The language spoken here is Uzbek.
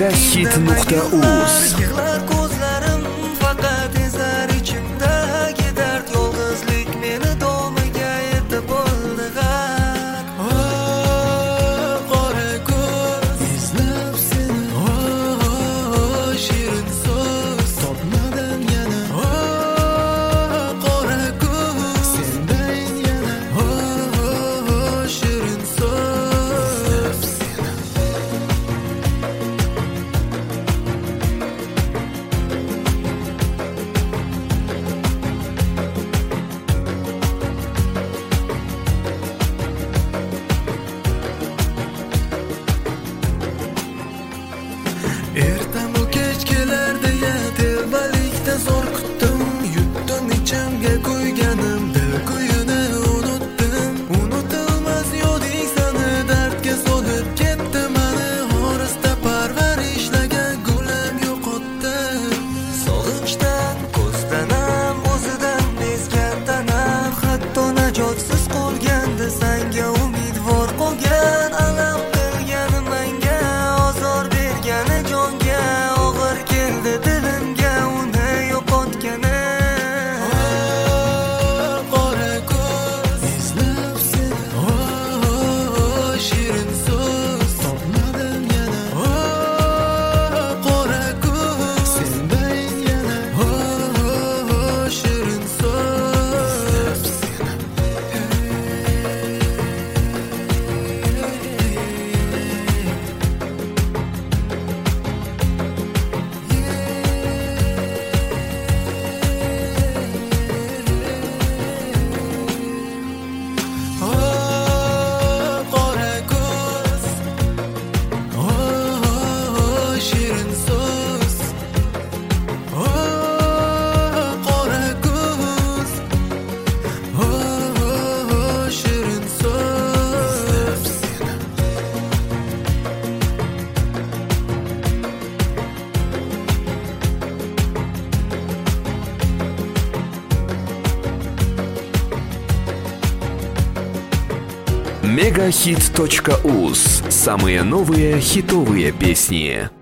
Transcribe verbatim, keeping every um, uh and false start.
megahit nuqta uz. Yig'lar ko'zlarim faqat ezar ichimda dard, yolg'izlik meni domiga yetib bo'ldi g'ar. Oh, qora ko'z izlab seni, oh, shirin so'z topmadim yana. Oh, qora ko'z sendan yana, oh, shirin so'z. Ertamu kech kelarda ya telbalikda zo'r kutdim, yutdim ichimga qo'yganim dil kuyini unutdim. Unutilmas yoding sani dardga solib ketdi mani, orista parvarishlagan gulim yo'qotdim. Sog'inchdan ko'zdanam, o'zidan bezgan tanam, hatto najotsiz qolganda sanga umidvor qolgan. Alam qilgan menga, ozor bergani jonga, og'ir keldi dilimga uni yo'qotgani. Oh, qora ko'z izlab seni, oh, shirin so'z topmadim yana. Oh, qora ko'z sendan yana, oh, shirin so'z. Oh, qora ko'z, oh, shirin so'z. Oh, qora ko'z, oh, shirin so'z. megahit точка уз. Самые новые хитовые песни.